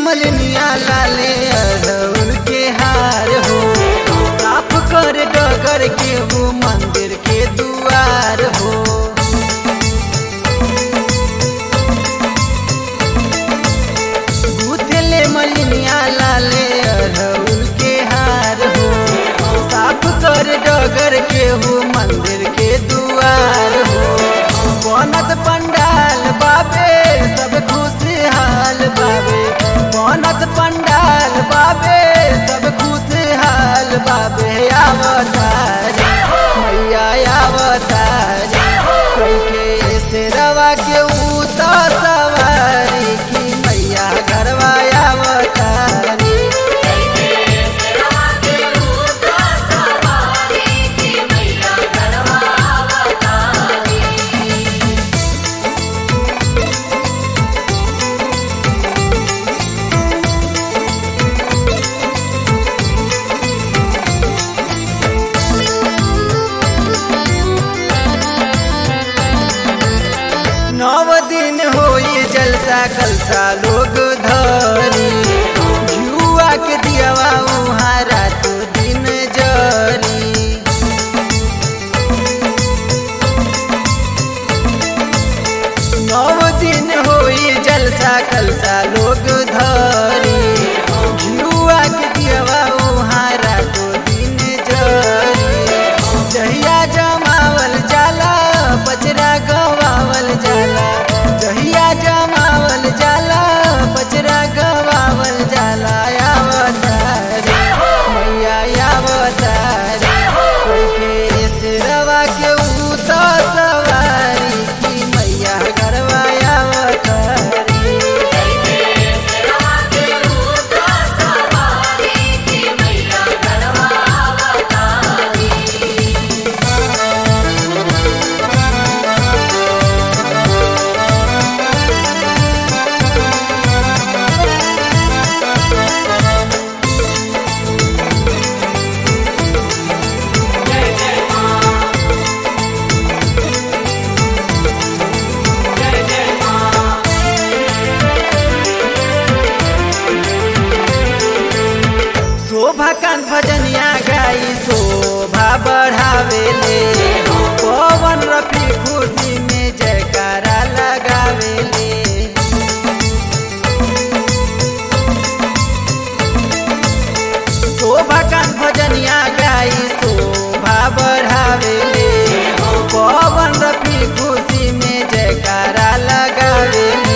मलिनिया लाले अड़हुल के हार हो, साफ कर डगर के वो मंदिर के दुआर हो। गुथले मलिनिया लाले अड़हुल के हार हो, साफ कर डगर के वो मंदिर के दुआर हो। बनत पंडाल बाबे सब खुशहाल बाबे, बनत पंडाल बाबे सब खुशहाल बाबे। अवतार मैया अवतार कैके शेरवा के उतर सवारी की मैया घरवा अवतारी। नव दिन होई जलसा कलसा लोग धरी, जुआ के दियावा उहाँ रात दिन जरी। नव दिन होई जलसा कलसा लोग धरी, जुआ के दियावा उहाँ रात दिन जरी। जहिया जमावल जाला बजरा गवावल जाला, जहिया जमावल जाला बजरा गवावल जाला। अवतार मैया अवतार कैके शेरवा के उतर सवारी की मैया घरवा अवतारी। शोभा कान भजनिया गाई शोभा बढ़ावेले, पवन रफी खुशी में जयकारा लगावेले। शोभा कान भजनिया गाई शोभा बढ़ावेले, पवन रफी खुशी में जयकारा लगावेले।